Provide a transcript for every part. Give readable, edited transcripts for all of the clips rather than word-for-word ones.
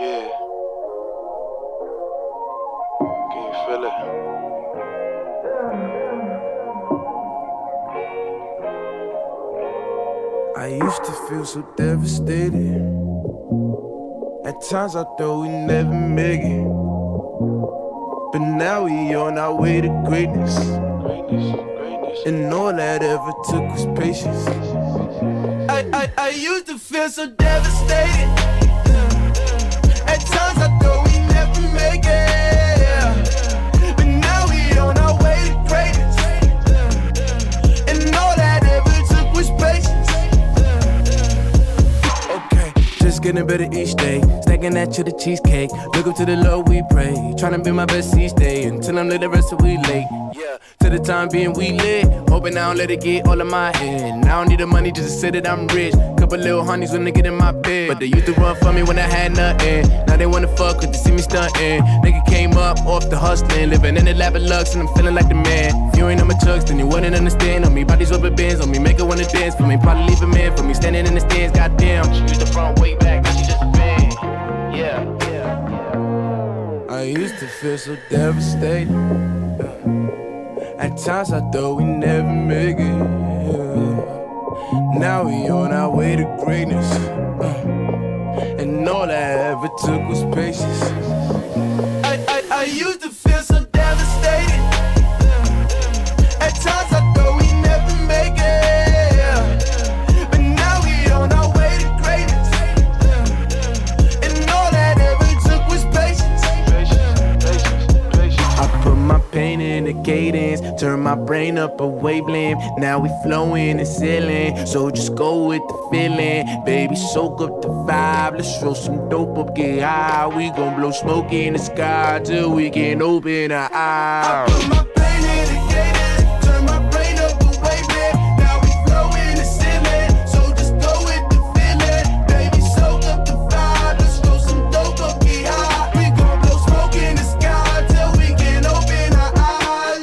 Yeah. Can you feel it? I used to feel so devastated. At times I thought we never make it, but now we on our way to greatness. And all that ever took was patience. I used to feel so devastated. At times I thought we never make it, but now we on our way to greatness. And all that ever took was patience. Okay, just getting better each day. Stacking that to the cheesecake. Look up to the Lord we pray. Tryna be my best each day until I'm late the rest of we late. Yeah, to the time being we lit. Hoping I don't let it get all of my head. I don't need the money just to say that I'm rich. Couple little honeys when they get in my bed, but they used to run for me when I had nothing. Now they wanna fuck cause they see me stunting. Nigga came up off the hustling, living in the lap of lux and I'm feeling like the man. If you ain't on my chucks then you wouldn't understand. On me, bodies rubber bands on me, make her wanna dance for me. Probably leave a man for me, standing in the stands, goddamn. She used the front way back, now she just a fan. Yeah. I used to feel so devastated. At times I thought we never make it. Now we on our way to greatness. And all I ever took was patience. I used to feel so devastated. At times I thought we never make it, but now we on our way to greatness. And all that ever took was patience. I put my pain in the cadence, turn my brain up a wavelength. Now we flowing and sailing, so just go with the feeling. Baby, soak up the vibe, let's roll some dope up, get high. We gon' blow smoke in the sky till we can open our eyes. I put my pain in the cadence, turn my brain up a wavelength. Now we flowing and sailing, so just go with the feeling. Baby, soak up the vibe, let's roll some dope up, get high. We gon' blow smoke in the sky till we can open our eyes.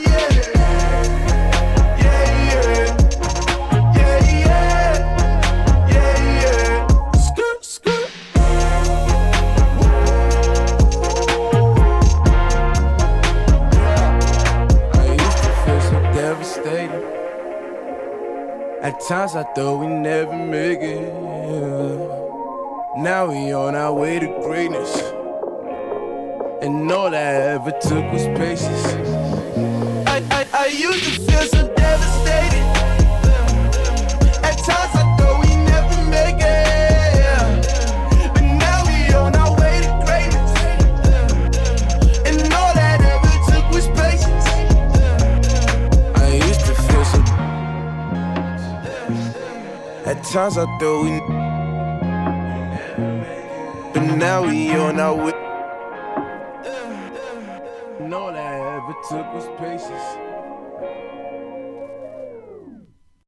At times I thought we never make it. Now we on our way to greatness. And all I ever took was patience. I used to feel so devastated. At times I thought we never make it, but now we on our way to greatness. And all that ever took was patience. I used to feel so. At times I thought we, but now we on our way. And all I ever took was patience.